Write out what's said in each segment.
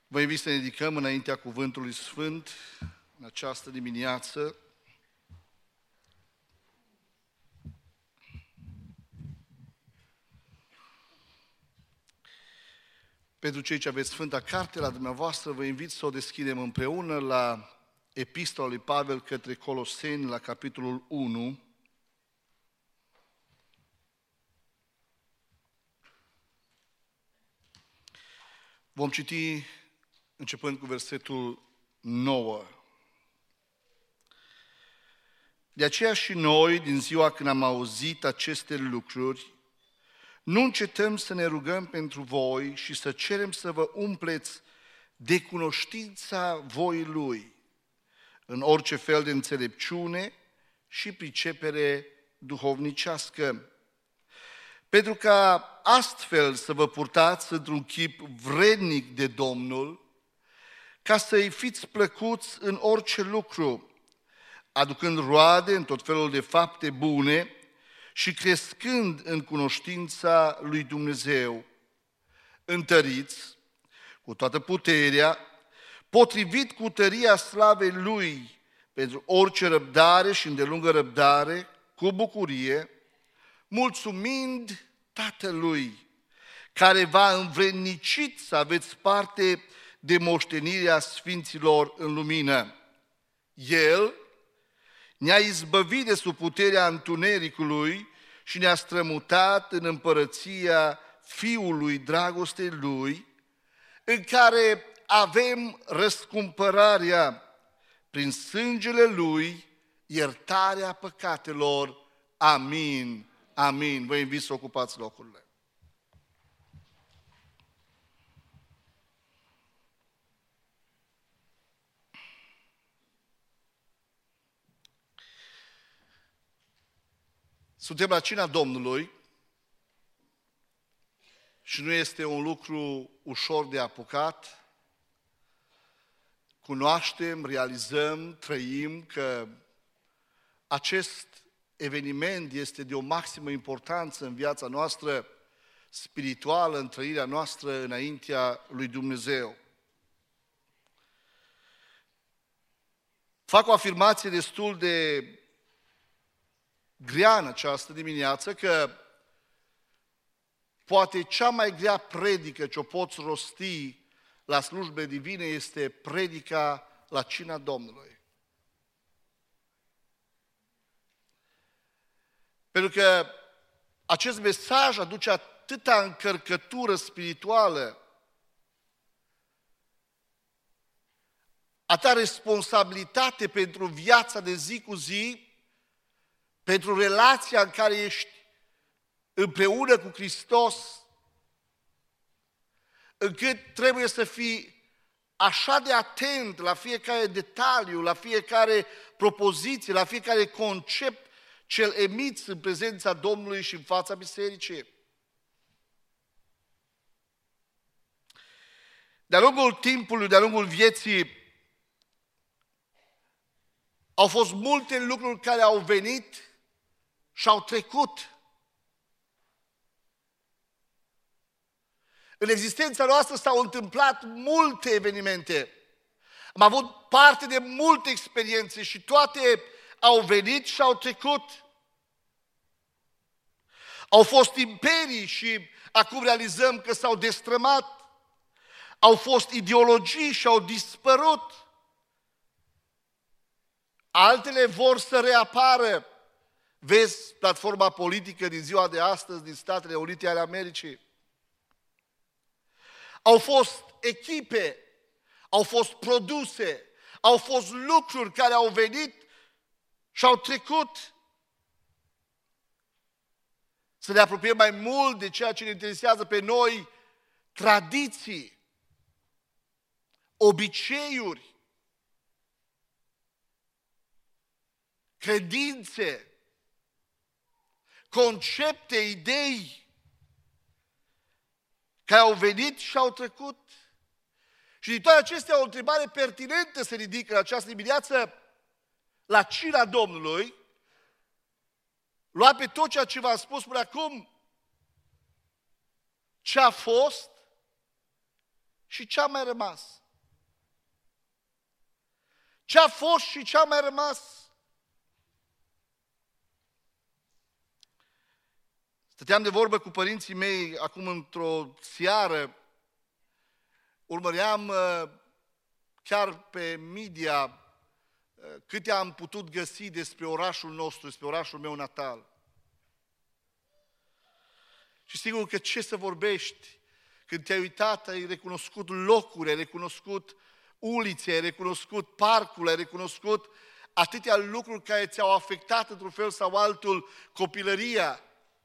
Vă invit să ne ridicăm înaintea Cuvântului Sfânt în această dimineață. Pentru cei ce aveți Sfânta Carte la dumneavoastră, vă invit să o deschidem împreună la Epistola lui Pavel către Coloseni, la capitolul 1. Vom citi începând cu versetul 9. De aceea și noi, din ziua când am auzit aceste lucruri, nu încetăm să ne rugăm pentru voi și să cerem să vă umpleți de cunoștința voii Lui, în orice fel de înțelepciune și pricepere duhovnicească, pentru ca astfel să vă purtați într-un chip vrednic de Domnul, ca să-i fiți plăcuți în orice lucru, aducând roade în tot felul de fapte bune și crescând în cunoștința lui Dumnezeu, întăriți cu toată puterea, potrivit cu tăria slavei Lui, pentru orice răbdare și îndelungă răbdare, cu bucurie, mulțumind Tatălui, care v-a învrednicit să aveți parte de moștenirea sfinților în lumină. El ne-a izbăvit de sub puterea întunericului și ne-a strămutat în împărăția Fiului dragostei Lui, în care avem răscumpărarea prin sângele Lui, iertarea păcatelor. Amin. Amin. Vă invit să ocupați locurile. Suntem la cina Domnului și nu este un lucru ușor de apucat. Cunoaștem, realizăm, trăim că acest eveniment este de o maximă importanță în viața noastră spirituală, în trăirea noastră înaintea lui Dumnezeu. Fac o afirmație destul de grea în această dimineață, că poate cea mai grea predică ce o poți rosti la slujbe divine este predica la cina Domnului. Pentru că acest mesaj aduce atâta încărcătură spirituală, atâta responsabilitate pentru viața de zi cu zi, pentru relația în care ești împreună cu Hristos, încât trebuie să fii așa de atent la fiecare detaliu, la fiecare propoziție, la fiecare concept ce îl emiți în prezența Domnului și în fața bisericii. De-a lungul timpului, de-a lungul vieții, au fost multe lucruri care au venit și au trecut. În existența noastră s-au întâmplat multe evenimente. Am avut parte de multe experiențe și toate au venit și au trecut. Au fost imperii și acum realizăm că s-au destrămat. Au fost ideologii și au dispărut. Altele vor să reapară. Vezi platforma politică din ziua de astăzi din Statele Unite ale Americii. Au fost echipe, au fost produse, au fost lucruri care au venit și au trecut. Să ne apropiem mai mult de ceea ce ne interesează pe noi, tradiții, obiceiuri, credințe, concepte, idei care au venit și au trecut. Și din toate acestea o întrebare pertinentă se ridică în această dimineață la cina Domnului, luat pe tot ceea ce v-am spus până acum, ce a fost, și ce a mai rămas? Ce a fost și ce a mai rămas? Stăteam de vorbă cu părinții mei acum într-o seară, urmăream chiar pe media câte am putut găsi despre orașul nostru, despre orașul meu natal. Și sigur că ce să vorbești, când te-ai uitat, ai recunoscut locuri, ai recunoscut ulițe, ai recunoscut parcul, ai recunoscut atâtea lucruri care ți-au afectat într-un fel sau altul copilăria.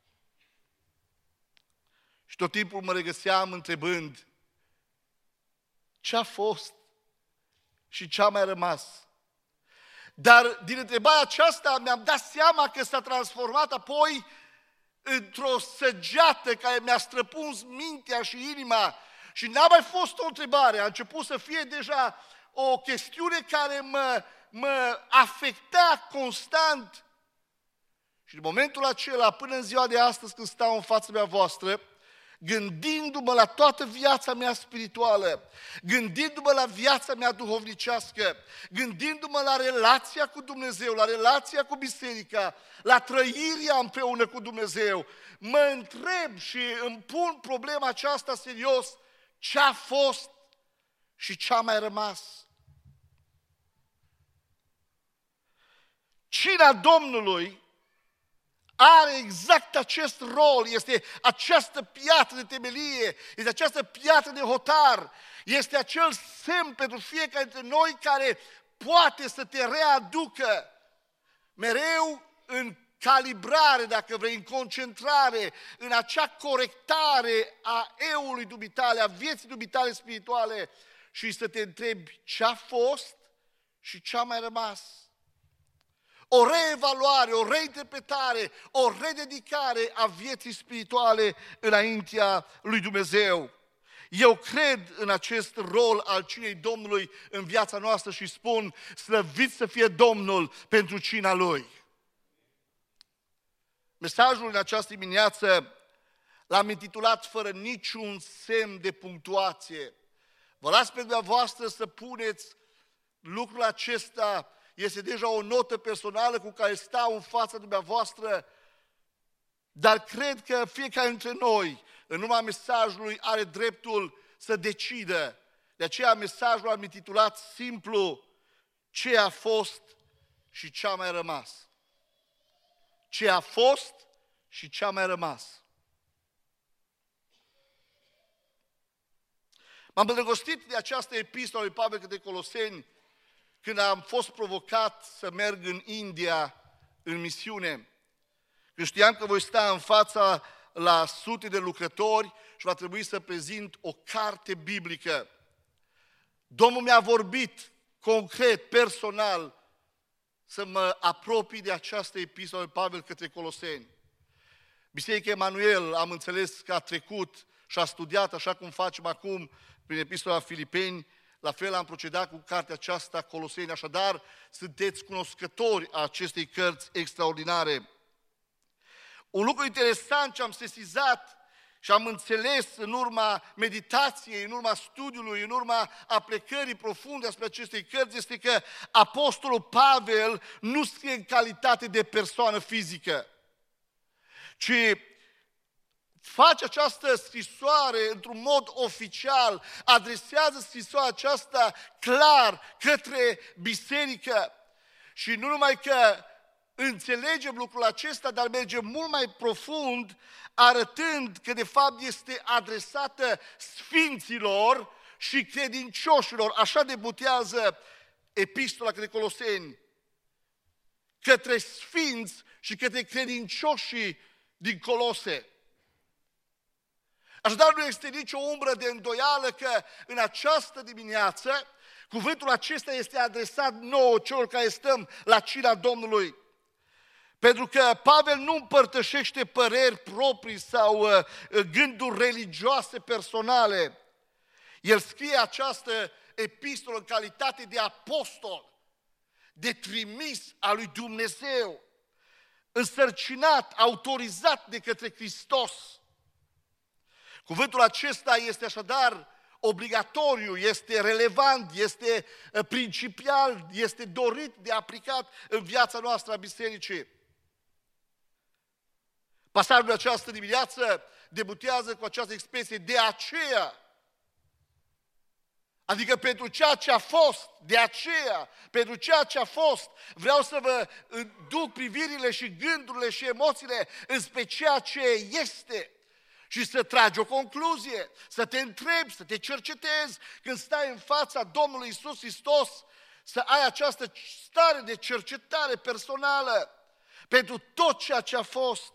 Și tot timpul mă regăseam întrebând, ce a fost și ce a mai rămas? Dar din întrebarea aceasta mi-am dat seama că s-a transformat apoi într-o săgeată care mi-a străpuns mintea și inima și n-a mai fost o întrebare, a început să fie deja o chestiune care mă afecta constant. Și în momentul acela, până în ziua de astăzi când stau în fața mea voastră, gândindu-mă la toată viața mea spirituală, gândindu-mă la viața mea duhovnicească, gândindu-mă la relația cu Dumnezeu, la relația cu biserica, la trăirea împreună cu Dumnezeu, mă întreb și îmi pun problema aceasta serios, ce a fost și ce a mai rămas. Cina Domnului are exact acest rol, este această piatră de temelie, este această piatră de hotar, este acel semn pentru fiecare dintre noi care poate să te readucă mereu în calibrare, dacă vrei, în concentrare, în acea corectare a eului dumitale, a vieții dumitale spirituale și să te întrebi ce a fost și ce a mai rămas. O reevaluare, o reinterpretare, o rededicare a vieții spirituale înaintea lui Dumnezeu. Eu cred în acest rol al cinei Domnului în viața noastră și spun, slăvit să fie Domnul pentru cina Lui. Mesajul în această dimineață l-am intitulat fără niciun semn de punctuație. Vă las pe dumneavoastră să puneți lucrul acesta. Este deja o notă personală cu care stau în fața dumneavoastră, dar cred că fiecare dintre noi, în urma mesajului, are dreptul să decidă. De aceea mesajul am intitulat simplu, ce a fost și ce a mai rămas. Ce a fost și ce a mai rămas. M-am îndrăgostit de această epistolă lui Pavel către Coloseni, când am fost provocat să merg în India în misiune, când știam că voi sta în fața la sute de lucrători și va trebui să prezint o carte biblică. Domnul mi-a vorbit concret, personal, să mă apropii de această epistolă lui Pavel către Coloseni. Biserica Emanuel, am înțeles că a trecut și a studiat, așa cum facem acum prin epistola Filipeni, la fel am procedat cu cartea aceasta, Coloseni, așadar sunteți cunoscători a acestei cărți extraordinare. Un lucru interesant ce am sesizat și am înțeles în urma meditației, în urma studiului, în urma aplecării profunde asupra acestei cărți, este că Apostolul Pavel nu scrie în calitate de persoană fizică, ci face această scrisoare într-un mod oficial, adresează scrisoarea aceasta clar către biserică. Și nu numai că înțelegem lucrul acesta, dar mergem mult mai profund, arătând că de fapt este adresată sfinților și credincioșilor. Așa debutează epistola către Coloseni, către sfinți și către credincioșii din Colose. Așadar, nu este nicio umbră de îndoială că în această dimineață cuvântul acesta este adresat nouă, celor care stăm la cina Domnului. Pentru că Pavel nu împărtășește păreri proprii sau gânduri religioase personale. El scrie această epistolă în calitate de apostol, de trimis al lui Dumnezeu, însărcinat, autorizat de către Hristos. Cuvântul acesta este așadar obligatoriu, este relevant, este principial, este dorit de aplicat în viața noastră a bisericii. Pasajul de această dimineață debutează cu această expresie, de aceea. Adică pentru ceea ce a fost, de aceea, pentru ceea ce a fost, vreau să vă duc privirile și gândurile și emoțiile înspre ceea ce este și să tragi o concluzie, să te întrebi, să te cercetezi când stai în fața Domnului Iisus Hristos, să ai această stare de cercetare personală pentru tot ceea ce a fost.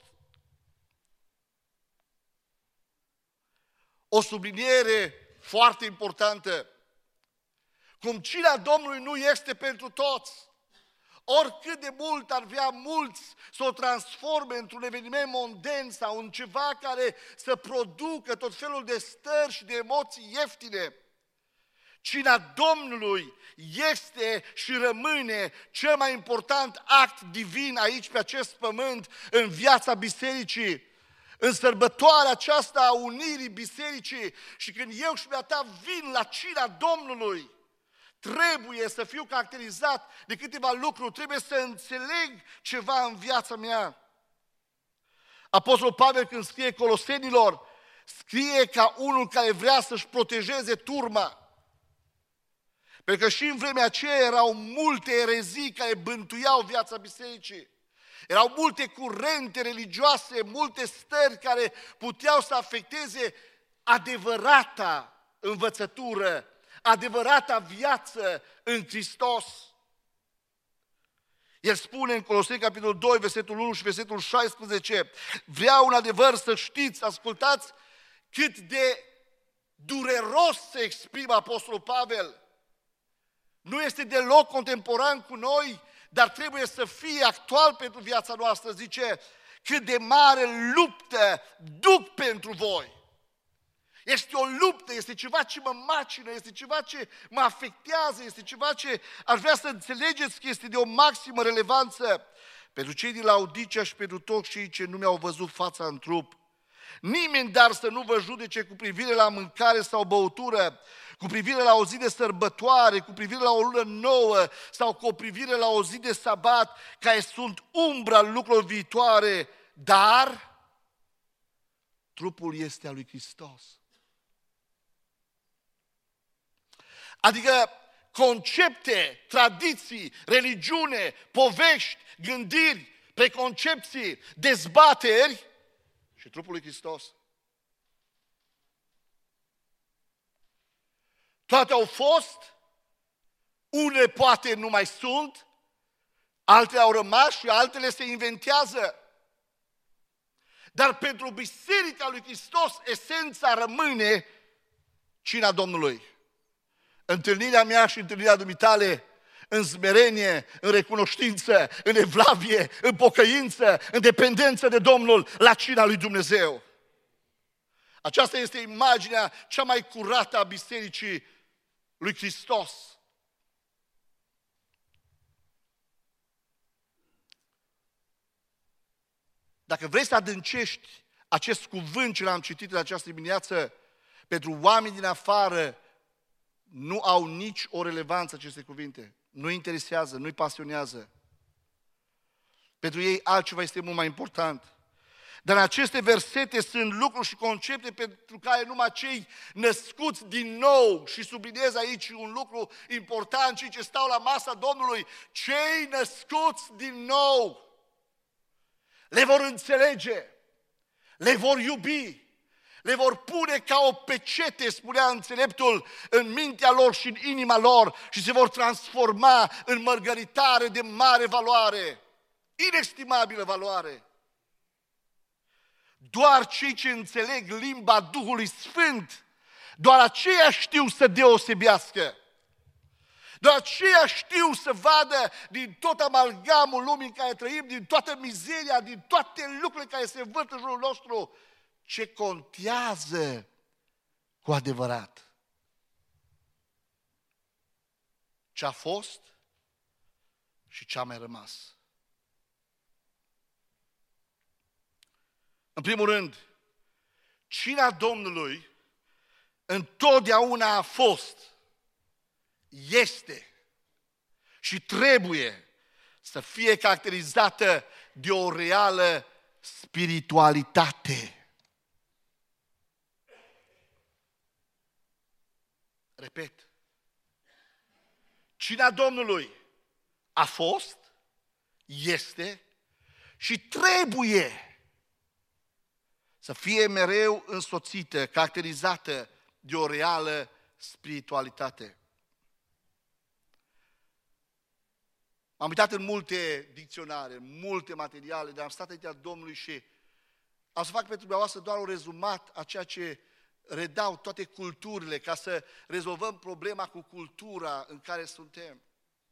O subliniere foarte importantă. Cum cina Domnului nu este pentru toți, oricât de mult ar vrea mulți să o transforme într-un eveniment monden sau în ceva care să producă tot felul de stări și de emoții ieftine, cina Domnului este și rămâne cel mai important act divin aici pe acest pământ, în viața bisericii. În sărbătoarea aceasta a unirii bisericii și când eu și ta vin la cina Domnului, trebuie să fiu caracterizat de câteva lucruri, trebuie să înțeleg ceva în viața mea. Apostolul Pavel când scrie Colosenilor, scrie ca unul care vrea să-și protejeze turma. Pentru că și în vremea aceea erau multe erezii care bântuiau viața bisericii. Erau multe curente religioase, multe stări care puteau să afecteze adevărata învățătură, adevărata viață în Hristos. El spune în Coloseni, capitolul 2, versetul 1 și versetul 16, vreau în adevăr să știți, ascultați cât de dureros se exprimă Apostolul Pavel. Nu este deloc contemporan cu noi, dar trebuie să fie actual pentru viața noastră. Zice, cât de mare luptă duc pentru voi. Este o luptă, este ceva ce mă macină, este ceva ce mă afectează, este ceva ce aș vrea să înțelegeți că este de o maximă relevanță pentru cei din Laodicea și pentru toți cei ce nu mi-au văzut fața în trup. Nimeni dar să nu vă judece cu privire la mâncare sau băutură, cu privire la o zi de sărbătoare, cu privire la o lună nouă sau cu privire la o zi de sabat, care sunt umbra lucrurilor viitoare, dar trupul este al lui Hristos. Adică concepte, tradiții, religiune, povești, gândiri, preconcepții, dezbateri și trupul lui Hristos. Toate au fost, unele poate nu mai sunt, altele au rămas și altele se inventează. Dar pentru Biserica lui Hristos, esența rămâne cina Domnului. Întâlnirea mea și întâlnirea dumitale în smerenie, în recunoștință, în evlavie, în pocăință, în dependență de Domnul, la cina lui Dumnezeu. Aceasta este imaginea cea mai curată a Bisericii lui Hristos. Dacă vrei să adâncești acest cuvânt ce l-am citit în această dimineață, pentru oameni din afară nu au nici o relevanță aceste cuvinte. Nu-i interesează, nu-i pasionează. Pentru ei altceva este mult mai important. Dar în aceste versete sunt lucruri și concepte pentru care numai cei născuți din nou, și subliniez aici un lucru important, cei ce stau la masa Domnului, cei născuți din nou, le vor înțelege, le vor iubi, le vor pune ca o pecete, spunea înțeleptul, în mintea lor și în inima lor și se vor transforma în mărgăritare de mare valoare, inestimabilă valoare. Doar cei ce înțeleg limba Duhului Sfânt, doar aceia știu să deosebească. Doar aceia știu să vadă din tot amalgamul lumii în care trăim, din toată mizeria, din toate lucrurile care se învârt în jurul nostru, ce contează cu adevărat. Ce a fost și ce a mai rămas. În primul rând, cina Domnului întotdeauna a fost, este și trebuie să fie caracterizată de o reală spiritualitate. Repet, cina Domnului a fost, este și trebuie să fie mereu însoțită, caracterizată de o reală spiritualitate. M-am uitat în multe dicționare, în multe materiale, dar am stat aici Domnului și am să fac pentru dumneavoastră doar un rezumat a ceea ce redau toate culturile, ca să rezolvăm problema cu cultura în care suntem.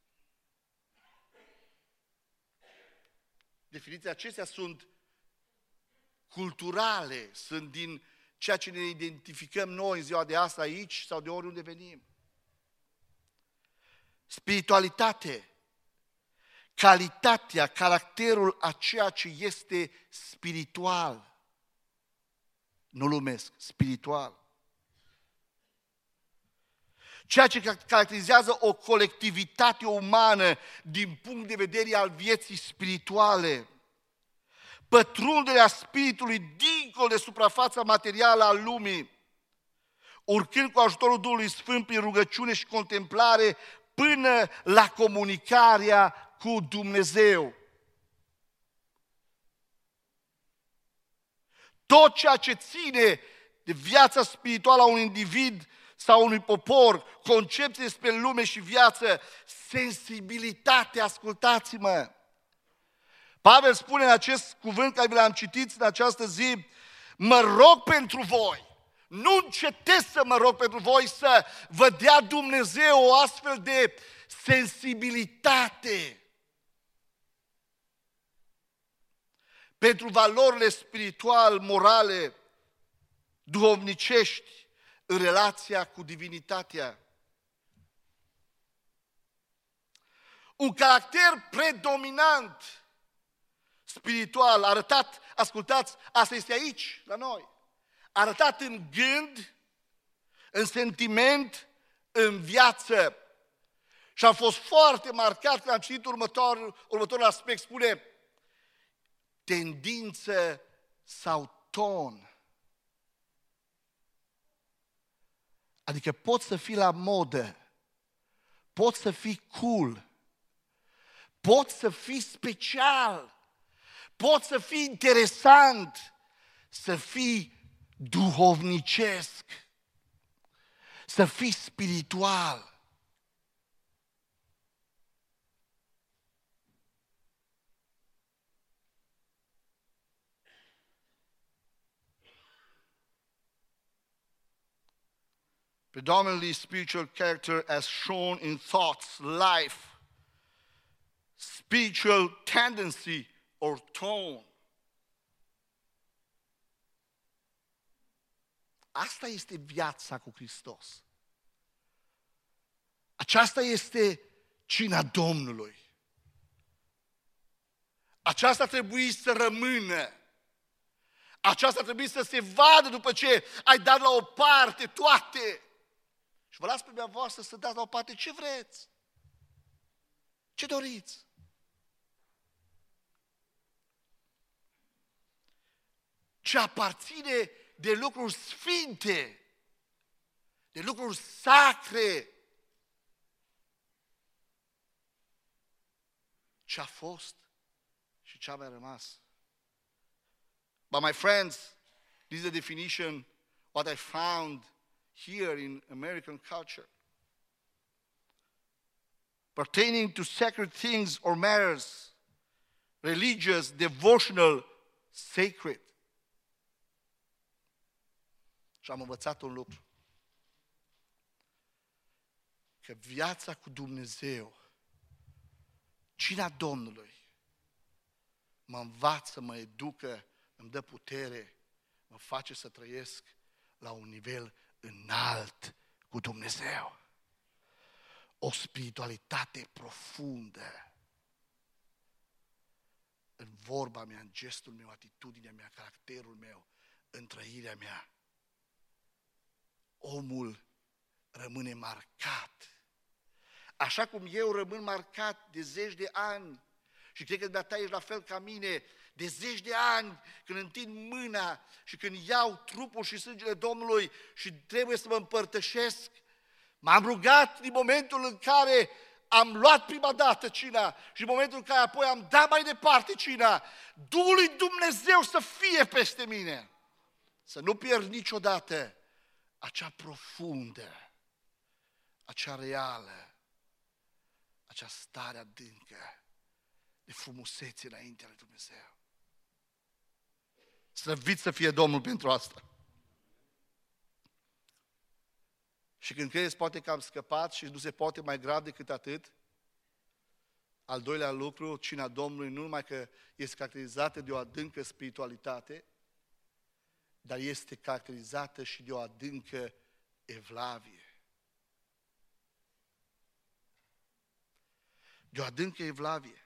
Definițiile acestea sunt culturale, sunt din ceea ce ne identificăm noi în ziua de astăzi aici sau de oriunde venim. Spiritualitate, calitatea, caracterul a ceea ce este spiritual. Nu lumesc, spiritual. Ceea ce caracterizează o colectivitate umană din punct de vedere al vieții spirituale. Pătrunderea spiritului dincolo de suprafața materială a lumii, urcând cu ajutorul Duhului Sfânt prin rugăciune și contemplare până la comunicarea cu Dumnezeu. Tot ceea ce ține de viața spirituală a unui individ sau unui popor, concepții despre lume și viață, sensibilitate, ascultați-mă. Pavel spune în acest cuvânt care vi l-am citit în această zi, mă rog pentru voi, nu încetez să mă rog pentru voi să vă dea Dumnezeu o astfel de sensibilitate pentru valorile spiritual, morale, duhovnicești în relația cu divinitatea. Un caracter predominant spiritual arătat, ascultați, asta este aici, la noi, arătat în gând, în sentiment, în viață. Și am fost foarte marcat când am citit următorul aspect, spune tendință sau ton. Adică poți să fii la modă, poți să fii cool, poți să fii special, poți să fii interesant, să fii duhovnicesc, să fii spiritual. Predominantly spiritual character as shown in thoughts, life, spiritual tendency or tone. Asta este viața cu Hristos. Aceasta este cina Domnului. Aceasta trebuie să rămână. Aceasta trebuie să se vadă după ce ai dat la o parte toate. Și vă las pe dumneavoastră să dați la o parte ce vreți. Ce doriți. Ce aparține de lucruri sfinte, de lucruri sacre. Ce a fost și ce a mai rămas. But my friends, this is the definition what I found here in American culture. Pertaining to sacred things or matters, religious, devotional, sacred. Și am învățat un lucru. Că viața cu Dumnezeu, cina Domnului, mă învață, mă educă, îmi dă putere, mă face să trăiesc la un nivel înalt cu Dumnezeu. O spiritualitate profundă în vorba mea, în gestul meu, atitudinea mea, caracterul meu, în trăirea mea. omul rămâne marcat. Așa cum eu rămân marcat de zeci de ani și cred că dumneata ești la fel ca mine, de zeci de ani când întind mâna și când iau trupul și sângele Domnului și trebuie să mă împărtășesc, m-am rugat din momentul în care am luat prima dată cina și în momentul în care apoi am dat mai departe cina, Duhul lui Dumnezeu să fie peste mine, să nu pierd niciodată acea profundă, acea reală, acea stare adâncă de frumusețe înaintea lui Dumnezeu. Slăvit să fie Domnul pentru asta. Și când credeți poate că am scăpat și nu se poate mai grav decât atât, al doilea lucru, cina Domnului nu numai că este caracterizată de o adâncă spiritualitate, dar este caracterizată și de o adâncă evlavie. De o adâncă evlavie.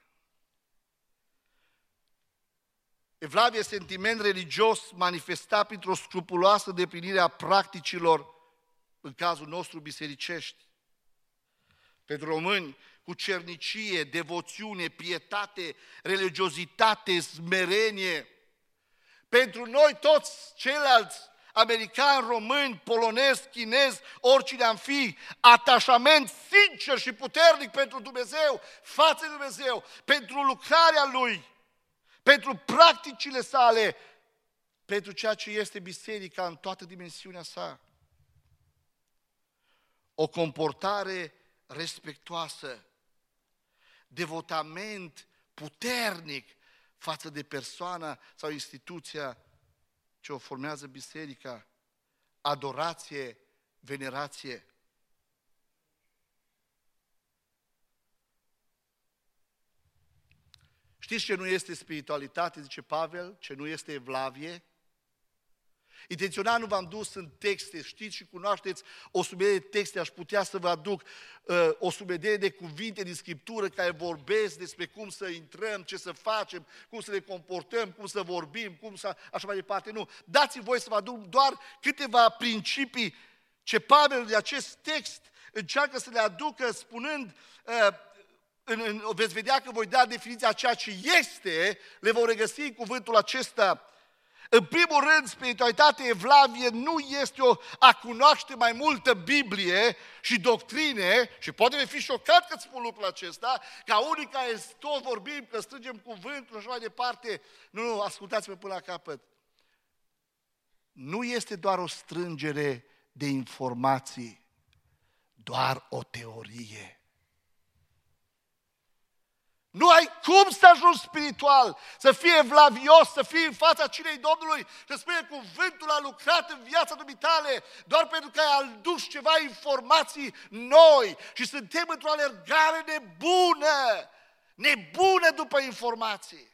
Evlavie, sentiment religios manifestat printr-o scrupuloasă deplinire a practicilor, în cazul nostru bisericești. Pentru români, cu cernicie, devoțiune, pietate, religiozitate, smerenie. Pentru noi toți ceilalți, americani, români, polonezi, chinezi, oricine am fi, atașament sincer și puternic pentru Dumnezeu, față de Dumnezeu, pentru lucrarea Lui, pentru practicile sale, pentru ceea ce este biserica în toată dimensiunea sa. O comportare respectuoasă, devotament puternic față de persoana sau instituția ce o formează biserica, adorație, venerație. Știți ce nu este spiritualitate, zice Pavel, ce nu este evlavie? Intenționat nu v-am dus în texte, știți și cunoașteți o sumedenie de texte, aș putea să vă aduc o sumedenie de cuvinte din Scriptură care vorbesc despre cum să intrăm, ce să facem, cum să ne comportăm, cum să vorbim, cum să așa mai departe. Nu, dați-mi voi să vă aduc doar câteva principii ce Pavel de acest text încearcă să le aducă spunând, veți vedea că voi da definiția a ceea ce este, le vom regăsi în cuvântul acesta. În primul rând, spiritualitatea evlavie nu este a cunoaște mai multă Biblie și doctrine, și poate fi șocat că spun lucrul acesta, ca unii care tot vorbim, că strângem cuvântul și așa mai departe. Nu, ascultați-mă până la capăt. Nu este doar o strângere de informații, doar o teorie. Nu ai cum să ajungi spiritual, să fii evlavios, să fii în fața cinei Domnului, să spune cuvântul a lucrat în viața dumitale, doar pentru că ai adus ceva informații noi și suntem într-o alergare nebună după informații.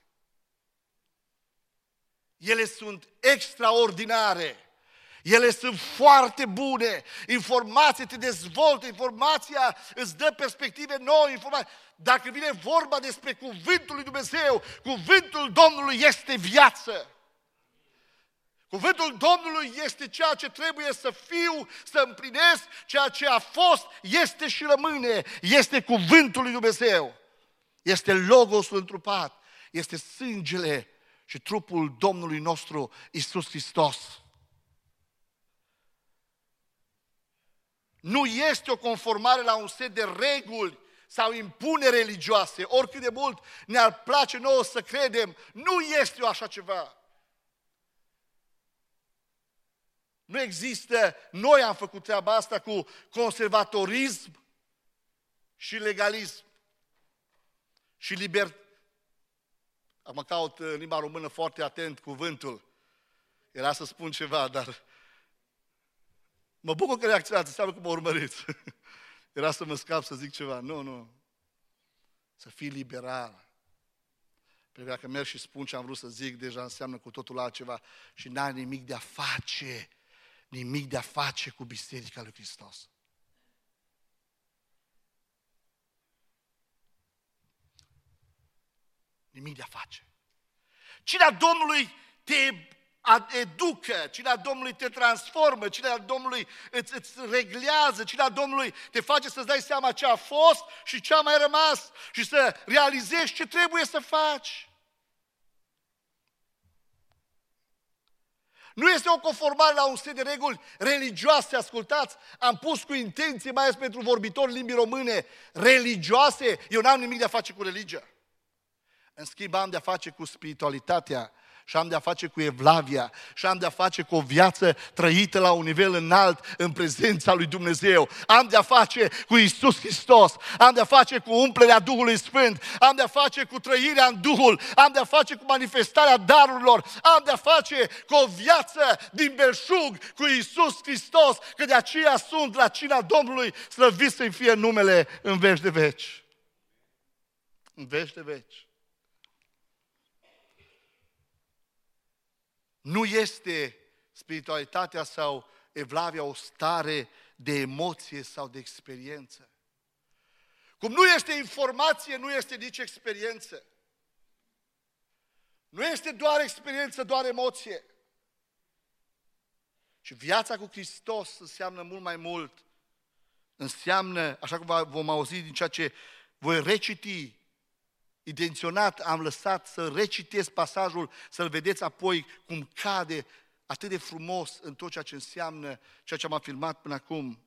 Ele sunt extraordinare. Ele sunt foarte bune, informația te dezvoltă, informația îți dă perspective noi, Dacă vine vorba despre cuvântul lui Dumnezeu, cuvântul Domnului este viață. Cuvântul Domnului este ceea ce trebuie să fiu, să împlinesc, ceea ce a fost, este și rămâne. Este cuvântul lui Dumnezeu. Este Logosul întrupat, este sângele și trupul Domnului nostru Iisus Hristos. Nu este o conformare la un set de reguli sau impuneri religioase, oricât de mult ne-ar place nouă să credem, nu este așa ceva. Nu există, noi am făcut treaba asta cu conservatorism și legalism și libertate. Mă caut în limba română foarte atent cuvântul. Era să spun ceva, dar mă bucur că reacționați, înseamnă că mă urmăriți. Era să mă scap să zic ceva. Nu. Să fii liberal. Pentru că dacă merg și spun ce am vrut să zic, deja înseamnă cu totul altceva și n-are nimic de a face cu Biserica lui Hristos. Nimic de a face. Cina Domnului te educă, cina Domnului te transformă, cina Domnului îți reglează, cina Domnului te face să-ți dai seama ce a fost și ce a mai rămas și să realizezi ce trebuie să faci. Nu este o conformare la un set de reguli religioase, ascultați, am pus cu intenție, mai ales pentru vorbitori limbii române, religioase, eu n-am nimic de a face cu religia. În schimb, am de-a face cu spiritualitatea și am de-a face cu evlavia și am de-a face cu o viață trăită la un nivel înalt în prezența lui Dumnezeu. Am de-a face cu Iisus Hristos, am de-a face cu umplerea Duhului Sfânt, am de-a face cu trăirea în Duhul, am de-a face cu manifestarea darurilor, am de-a face cu o viață din belșug cu Iisus Hristos, că de aceea sunt la cina Domnului, slăvit să-i fie numele în veci de veci. În veci de veci. Nu este spiritualitatea sau evlavia o stare de emoție sau de experiență. Cum nu este informație, nu este nici experiență. Nu este doar experiență, doar emoție. Și viața cu Hristos înseamnă mult mai mult. Înseamnă, așa cum vom auzi din ceea ce voi reciti, intenționat am lăsat să recitesc pasajul, să-l vedeți apoi cum cade atât de frumos în tot ceea ce înseamnă ceea ce am afirmat până acum.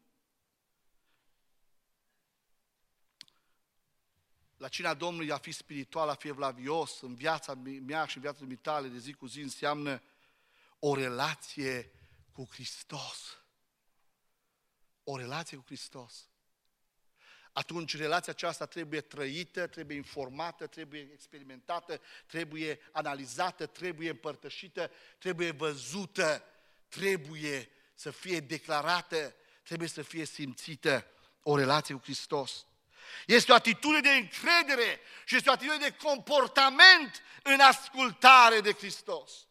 La cina Domnului a fi spiritual, a fi evlavios în viața mea și în viața dumitale de zi cu zi înseamnă o relație cu Hristos. O relație cu Hristos. Atunci relația aceasta trebuie trăită, trebuie informată, trebuie experimentată, trebuie analizată, trebuie împărtășită, trebuie văzută, trebuie să fie declarată, trebuie să fie simțită o relație cu Hristos. Este o atitudine de încredere și este o atitudine de comportament în ascultare de Hristos.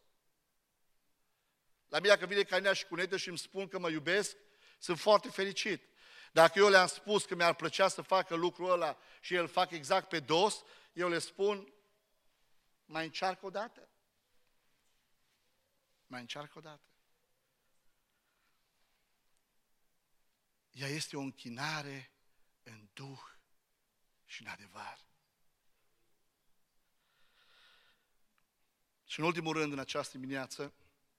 La mine dacă vine Cainea și Cunetă și îmi spun că mă iubesc, sunt foarte fericit. Dacă eu le-am spus că mi-ar plăcea să facă lucrul ăla și el fac exact pe dos, eu le spun, mai încearcă o dată. Mai încearcă o dată. Ea este o închinare în Duh și în adevăr. Și în ultimul rând, în această dimineață,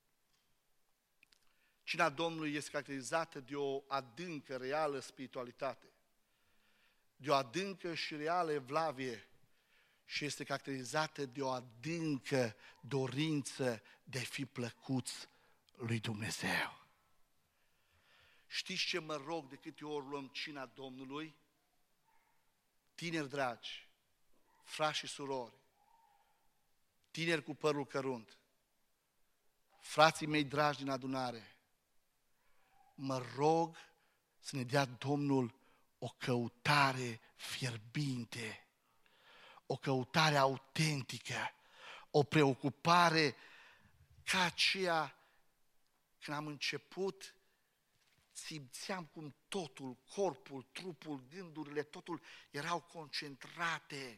cina Domnului este caracterizată de o adâncă, reală spiritualitate, de o adâncă și reală evlavie și este caracterizată de o adâncă dorință de a fi plăcuți lui Dumnezeu. Știți ce mă rog de câte ori luăm cina Domnului? Tineri dragi, frați și surori, tineri cu părul cărunt, frații mei dragi din adunare, mă rog să ne dea Domnul o căutare fierbinte, o căutare autentică, o preocupare ca aceea când am început, simțeam cum totul, corpul, trupul, gândurile, totul erau concentrate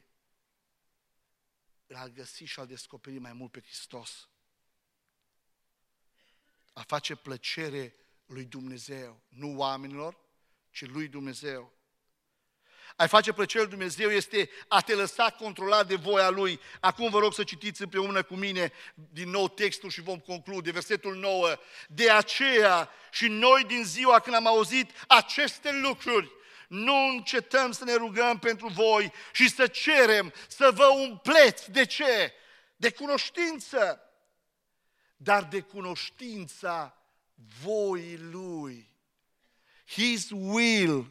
în a-L găsi și a-L descoperi mai mult pe Hristos. A face plăcere lui Dumnezeu, nu oamenilor, ci lui Dumnezeu. A face plăcere lui Dumnezeu este a te lăsa controlat de voia Lui. Acum vă rog să citiți împreună cu mine din nou textul și vom conclude. Versetul 9. De aceea și noi din ziua când am auzit aceste lucruri, nu încetăm să ne rugăm pentru voi și să cerem să vă umpleți. De ce? De cunoștință. Dar de cunoștința voii Lui. His will.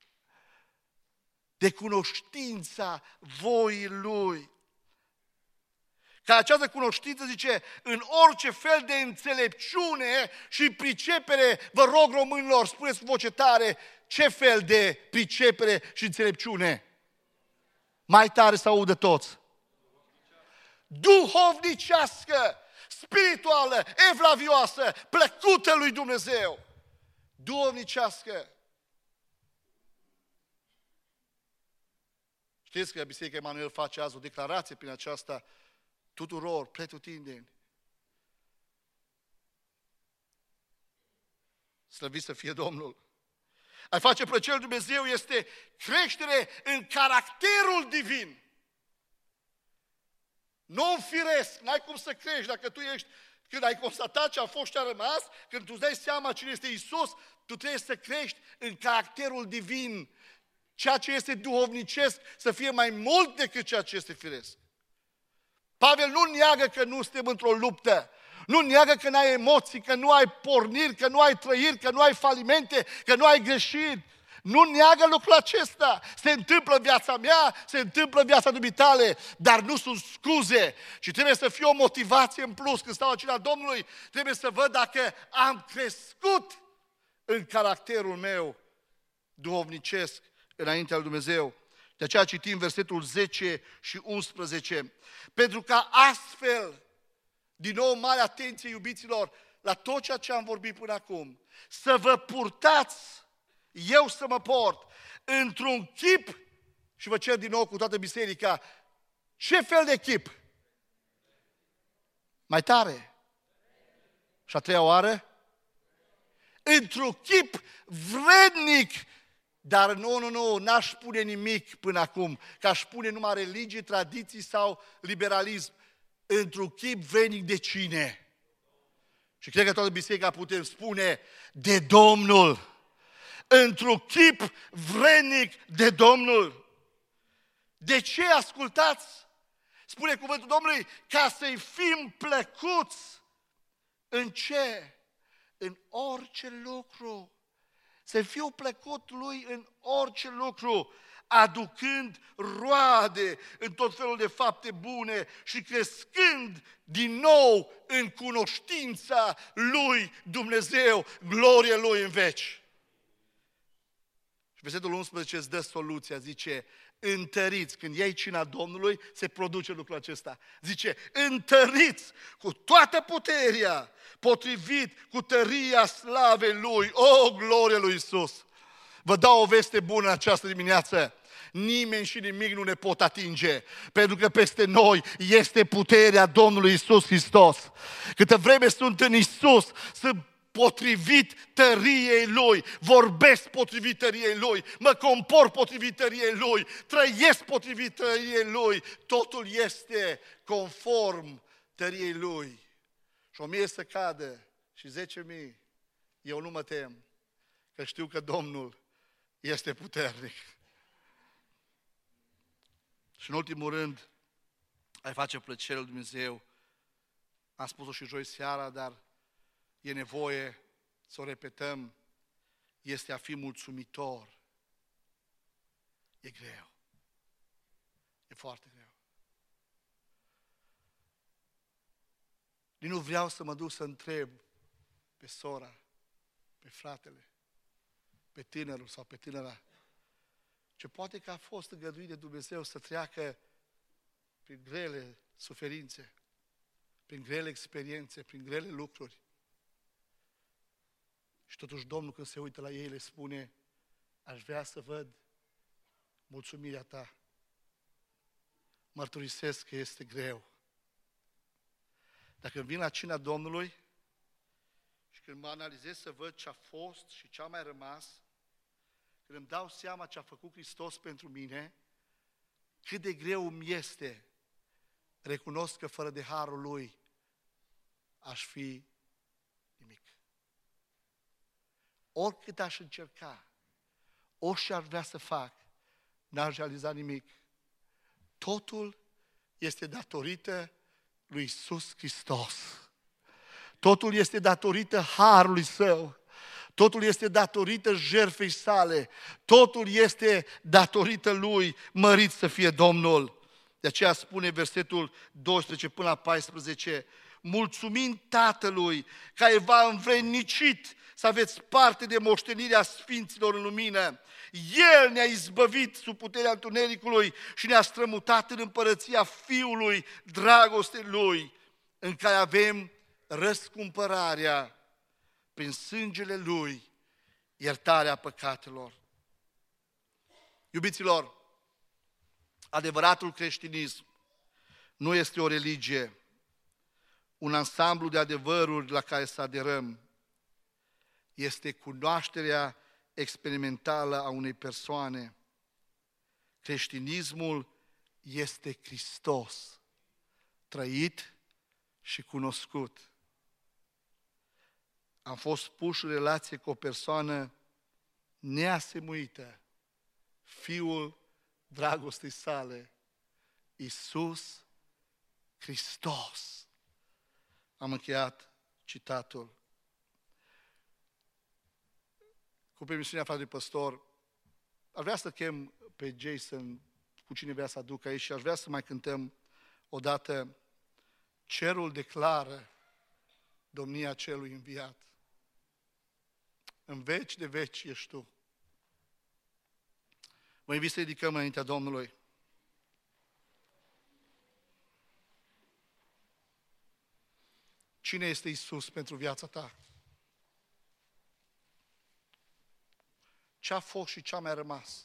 De cunoștința voii Lui. Ca această cunoștință, zice, în orice fel de înțelepciune și pricepere, vă rog românilor, spuneți cu voce tare, ce fel de pricepere și înțelepciune? Mai tare să audă toți. Duhovnicească, spirituală, evlavioasă, plăcută lui Dumnezeu. Duhovnicească. Știți că Biserica Emanuel face azi o declarație prin aceasta tuturor, pretutindeni. Slăvit să fie Domnul! Ai face plăcere lui Dumnezeu este creștere în caracterul divin. Nu în firesc, n-ai cum să crești dacă tu ești, când ai constatat ce a fost și a rămas, când tu îți dai seama cine este Iisus, tu trebuie să crești în caracterul divin. Ceea ce este duhovnicesc să fie mai mult decât ceea ce este firesc. Pavel nu neagă că nu suntem într-o luptă, nu neagă că n-ai emoții, că nu ai porniri, că nu ai trăiri, că nu ai falimente, că nu ai greșit. Nu neagă lucrul acesta. Se întâmplă în viața mea, se întâmplă în viața dumitale, dar nu sunt scuze. Și trebuie să fie o motivație în plus. Când stau la cina Domnului, trebuie să văd dacă am crescut în caracterul meu duhovnicesc înaintea lui Dumnezeu. De aceea citim versetul 10 și 11. Pentru ca astfel, din nou mare atenție iubiților, la tot ceea ce am vorbit până acum, să vă purtați, eu să mă port, într-un chip, și vă cer din nou cu toată biserica, ce fel de chip? Mai tare. Și a treia oară? Într-un chip vrednic. Dar nu, n-aș spune nimic până acum, că aș spune numai religii, tradiții sau liberalism. Într-un chip vrednic de cine? Și cred că toată biserica putem spune de Domnul. Într-un chip vrednic de Domnul. De ce ascultați? Spune cuvântul Domnului, ca să-i fim plăcuți. În ce? În orice lucru. Să fiu plăcut lui în orice lucru, aducând roade în tot felul de fapte bune și crescând din nou în cunoștința lui Dumnezeu, glorie lui în veci. Și versetul 11 îți dă soluția, zice, întăriți, când iei cina Domnului, se produce lucrul acesta. Zice, întăriți cu toată puterea, potrivit cu tăria slavei Lui. O, glorie lui Iisus! Vă dau o veste bună în această dimineață. Nimeni și nimic nu ne pot atinge, pentru că peste noi este puterea Domnului Iisus Hristos. Câtă vreme sunt în Iisus, sunt potrivit tăriei Lui, vorbesc potrivit tăriei Lui, mă compor potrivit tăriei Lui, trăiesc potrivit tăriei Lui, totul este conform tăriei Lui. Și 1000 să cadă și 10.000, eu nu mă tem, că știu că Domnul este puternic. Și în ultimul rând, ai face plăcere lui Dumnezeu. Am spus-o și joi seara, dar e nevoie să o repetăm, este a fi mulțumitor. E greu. E foarte greu. Nu vreau să mă duc să întreb pe sora, pe fratele, pe tânărul sau pe tânăra, ce poate că a fost îngăduit de Dumnezeu să treacă prin grele suferințe, prin grele experiențe, prin grele lucruri. Și totuși Domnul când se uită la ei le spune, aș vrea să văd mulțumirea ta. Mărturisesc că este greu. Dacă vin la cina Domnului și când mă analizez să văd ce a fost și ce a mai rămas, când îmi dau seama ce a făcut Hristos pentru mine, cât de greu îmi este, recunosc că fără de harul Lui aș fi nimic. Oricât aș încerca, orice ar vrea să fac, n-aș realiza nimic. Totul este datorită lui Iisus Hristos. Totul este datorită harului Său. Totul este datorită jertfei sale. Totul este datorită Lui, mărit să fie Domnul. De aceea spune versetul 12 până la 14, mulțumind Tatălui care v-a învrednicit să aveți parte de moștenirea sfinților în lumină. El ne-a izbăvit sub puterea întunericului și ne-a strămutat în împărăția Fiului dragostei Lui, în care avem răscumpărarea prin sângele Lui, iertarea păcatelor. Iubiților, adevăratul creștinism nu este o religie, un ansamblu de adevăruri la care să aderăm, este cunoașterea experimentală a unei persoane. Creștinismul este Hristos, trăit și cunoscut. Am fost puși în relație cu o persoană neasemuită, Fiul dragostei sale, Iisus Hristos. Am încheiat citatul. Cu permisiunea fratelui păstor, aș vrea să chem pe Jason, cu cine vrea să aduc aici, și aș vrea să mai cântăm odată Cerul declară domnia celui înviat. În veci de veci ești tu. Vă invit să ridicăm înaintea Domnului. Cine este Iisus pentru viața ta? Ce a fost și ce a mai rămas?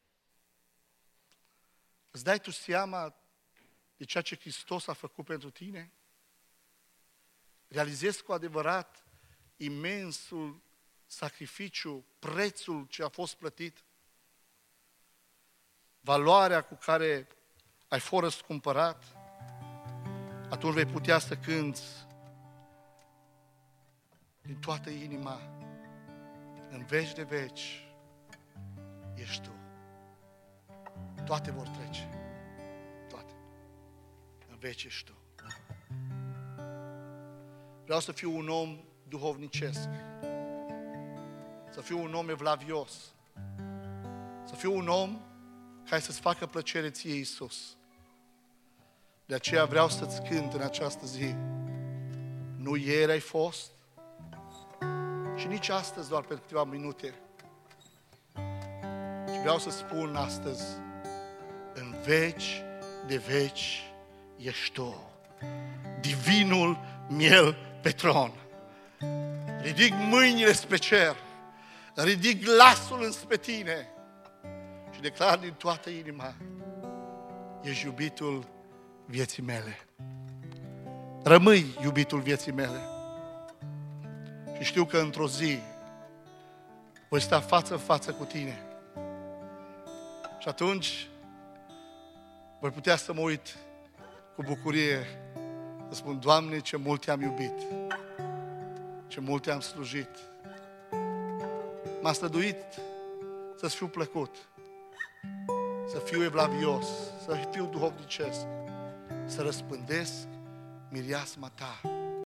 Îți dai tu seama de ceea ce Hristos a făcut pentru tine? Realizezi cu adevărat imensul sacrificiu, prețul ce a fost plătit? Valoarea cu care ai fost răscumpărat? Atunci vei putea să cânți din toată inima, în veci de veci ești tu. Toate vor trece. Toate. În veci ești tu. Vreau să fiu un om duhovnicesc. Să fiu un om evlavios. Să fiu un om care să-ți facă plăcere ție, Iisus. De aceea vreau să-ți cânt în această zi. Nu ieri ai fost și nici astăzi doar pentru câteva minute. Și vreau să spun astăzi, în veci de veci ești tu, divinul miel pe tron. Ridic mâinile spre cer, ridic glasul înspre tine și declar din toată inima, ești iubitul vieții mele. Rămâi iubitul vieții mele. Și știu că într-o zi voi sta față în față cu tine. Și atunci voi putea să mă uit cu bucurie, să spun, Doamne, ce mult te-am iubit, ce mult te-am slujit. M-a străduit să-ți fiu plăcut, să fiu evlavios, să fiu duhovnicesc, să răspândesc mireasma ta.